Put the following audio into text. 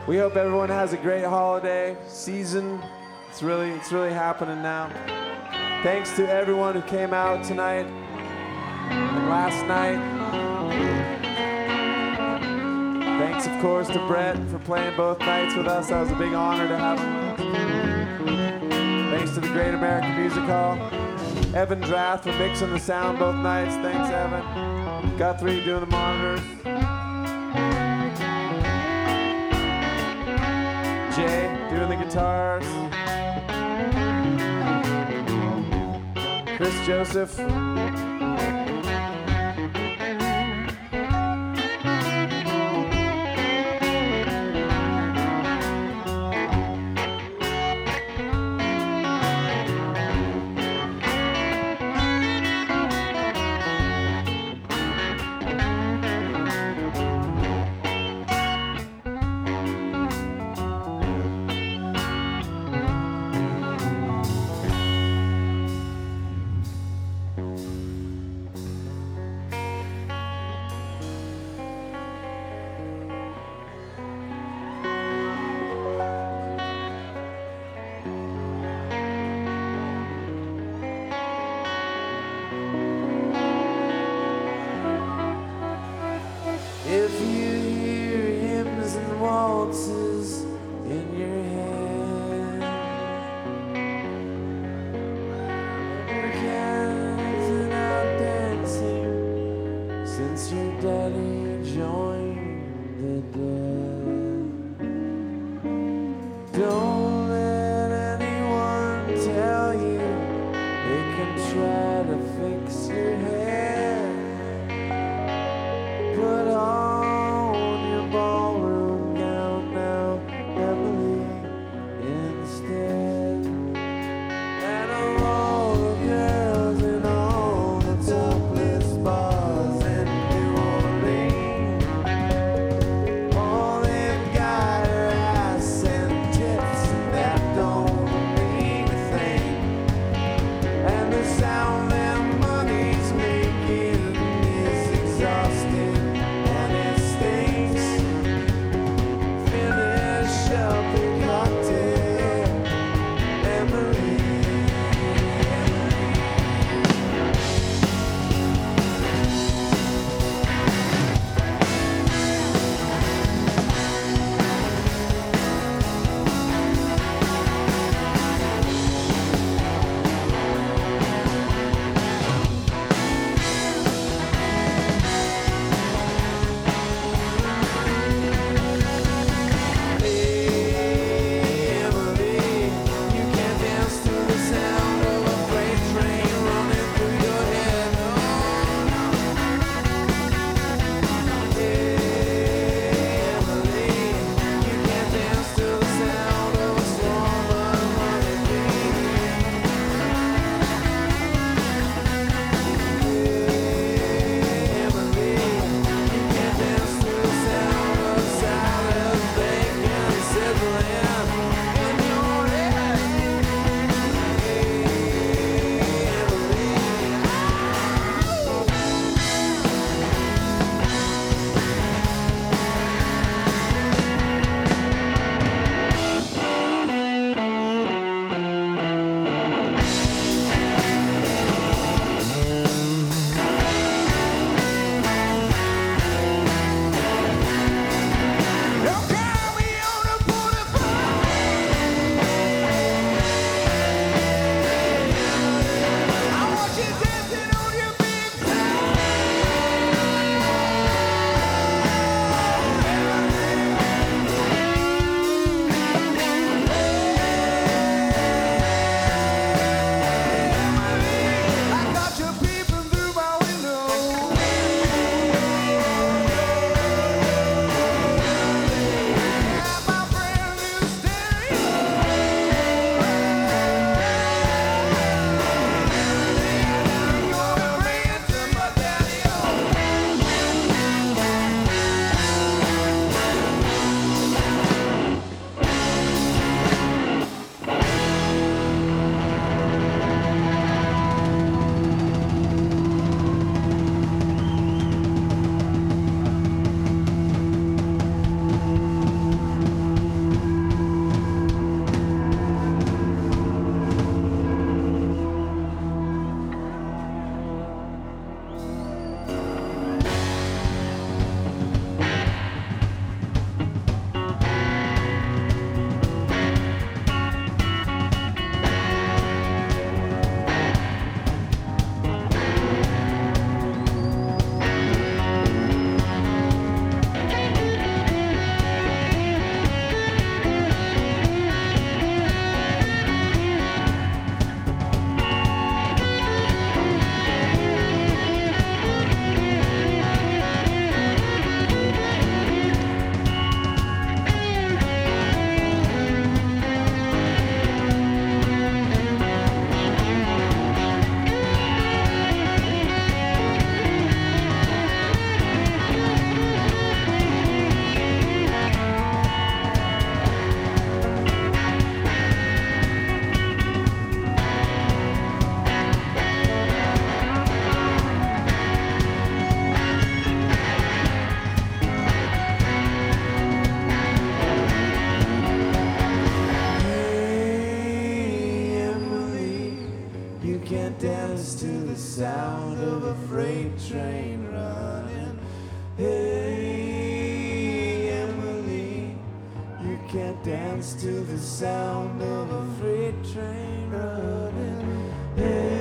We hope everyone has a great holiday season. It's really happening now. Thanks to everyone who came out tonight and last night. Thanks, of course, to Brett for playing both nights with us. That was a big honor to have him. Thanks to the Great American Music Hall. Evan Drath for mixing the sound both nights. Thanks, Evan. Guthrie doing the monitors. Jay doing the guitars. Chris Joseph. If you hear hymns and waltzes in your head, you're counting out dancing since your daddy joined the dead. Don't let anyone tell you they can try to fix your head. Put on sound of a freight train running. Hey, Emily, you can't dance to the sound of a freight train running. Hey.